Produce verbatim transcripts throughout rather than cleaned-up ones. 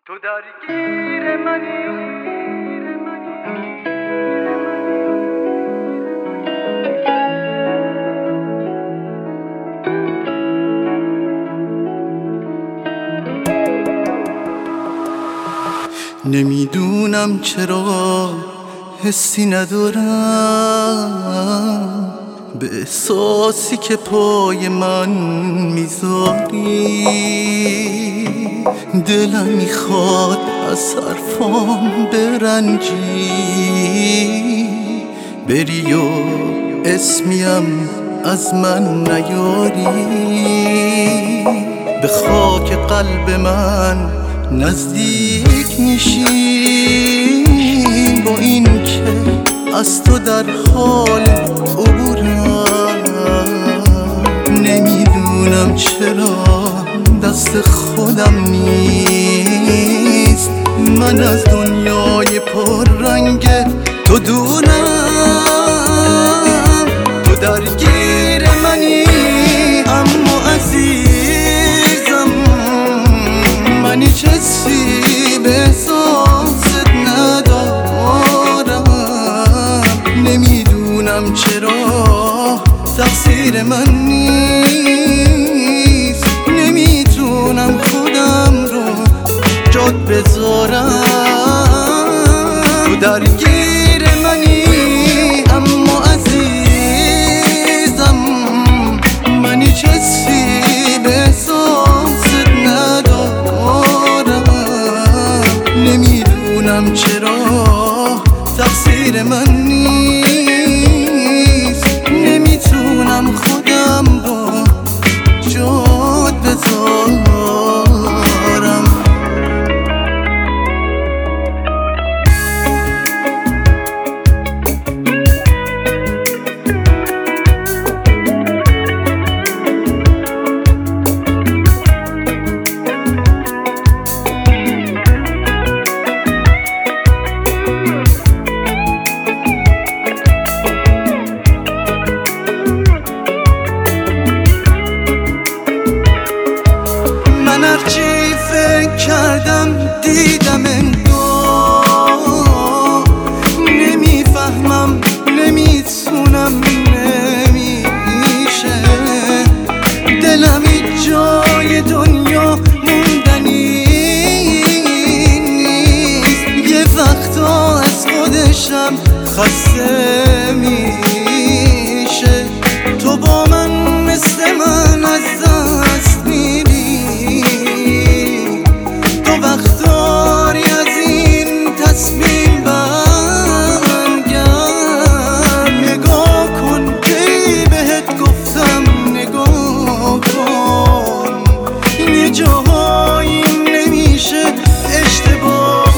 تو درگیر منی. نمیدونم چرا حسی ندارم به احساسی که پای من میذاری. دلم میخواد از حرفام برنجی، بری و اسمیم از من نیاری. به خاک قلب من نزدیک میشی، با این که از تو در حال عبورم. نمیدونم چرا دست خودم نیست، من از دنیای پر رنگ تو دورم. تو درگیر منی اما عزیزم، من هیچ حسی به احساست ندارم. نمیدونم چرا تقصیر من نیست، نمیتونم خودم رو جات بذارم. تو درگیر منی اما عزیزم، من هیچ حسی به احساست ندارم. نمیدونم چرا تقصیر من نیست، نمیتونم خودم رو جات بذارم. من هرچی فکر کردم دیدم انگار، نمیفهمم نمیتونم نمیشه. دلم هیچ جای دنیا موندنی نیست، یه وقتا از خودشم خسته میشه. تو با من مثل من از دست میری، تو وقتاری از این تصمیم برگرد. نگاه کن کی بهت گفتم نگاه کن، یه جاهایی نمیشه اشتباه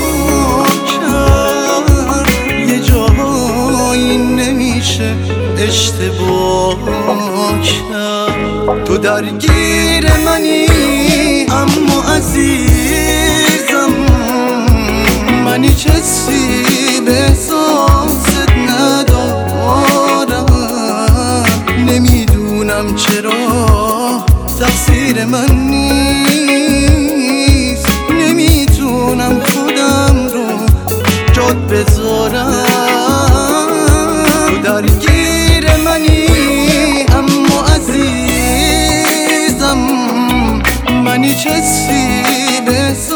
کرد، یه جاهایی نمیشه اشتباه کرد. تو درگیر منی اما عزیزم، من هیچ حسی به احساست ندارم. نمیدونم چرا تقصیر من نیست، نمیتونم خودم رو جات بذارم. تو درگیر منی اما عزیزم، من هیچ حسی به